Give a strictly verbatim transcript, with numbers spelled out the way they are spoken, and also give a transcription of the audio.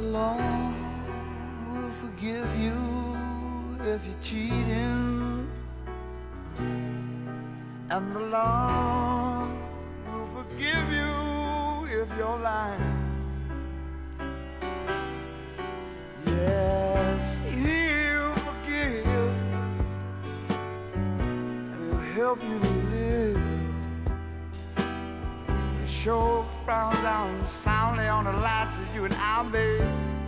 Lord will forgive you if you're cheating, and the Lord will forgive you if you're lying. Yes, He'll forgive, and He'll help you to live. He'll sure frown down soundly on the lies that you and I made.